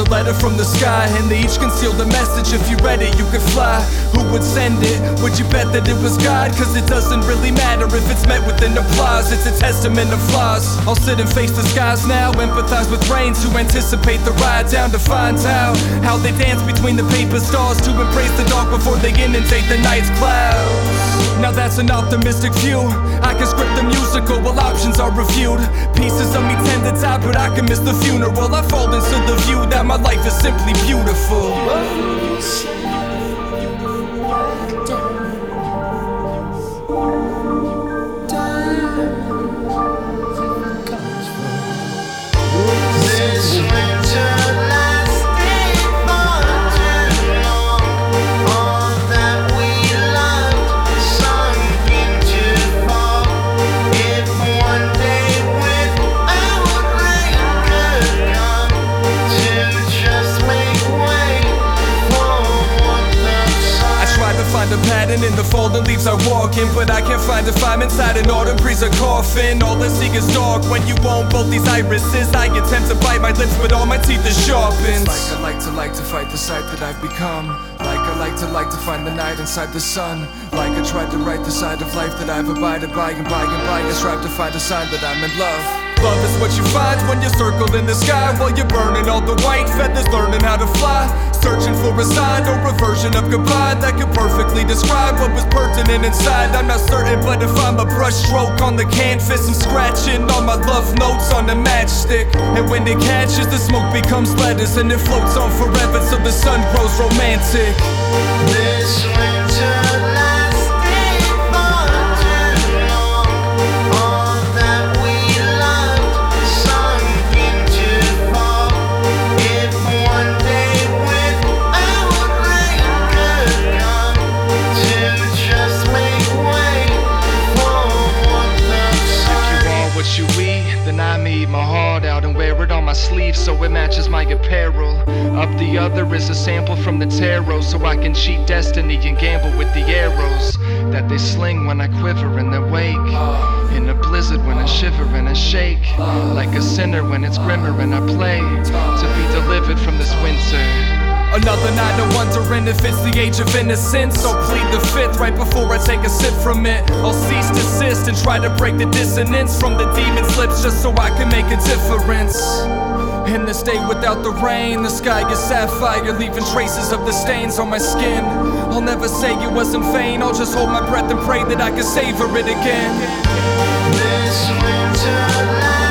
a letter from the sky, and they each concealed a message. If you read it, you could fly. Who would send it? Would you bet that it was God? Cause it doesn't really matter if it's met with an applause. It's a testament of flaws. I'll sit and face the skies now, empathize with brains who anticipate the ride down to find out how they dance between the paper stars to embrace the dark before they inundate the night's clouds. Now that's an optimistic view. I can script the musical while options are reviewed. Pieces of me tend to die, but I can miss the funeral. I fall into the view that my life is simply beautiful. Find a pattern in the fallen leaves I walk in, but I can't find if I'm inside an autumn breeze, a coffin. All I see is dark when you won't bolt these irises. I attempt to bite my lips, but all my teeth are sharpened. It's like I like to fight the sight that I've become. Like I like to find the night inside the sun. Like I tried to write the side of life that I've abided by, and by I strive to find a sign that I'm in love. Love is what you find when you circle in the sky, while you're burning all the white feathers, learning how to fly. Searching for a sign or a version of goodbye that could perfectly describe what was pertinent inside. I'm not certain, but if I'm a brush stroke on the canvas, I'm scratching all my love notes on the matchstick. And when it catches, the smoke becomes letters, and it floats on forever till the sun grows romantic. This winter my heart out and wear it on my sleeve so it matches my apparel. Up the other is a sample from the tarot, so I can cheat destiny and gamble with the arrows that they sling when I quiver in their wake. In a blizzard when I shiver and I shake, like a sinner when it's grimmer and I play to be delivered from this winter. Another night of wondering if it's the age of innocence. So plead the fifth right before I take a sip from it. I'll cease, desist, and try to break the dissonance from the demon's lips just so I can make a difference. In this day without the rain, the sky is sapphire, leaving traces of the stains on my skin. I'll never say it wasn't vain, I'll just hold my breath and pray that I can savor it again. This winter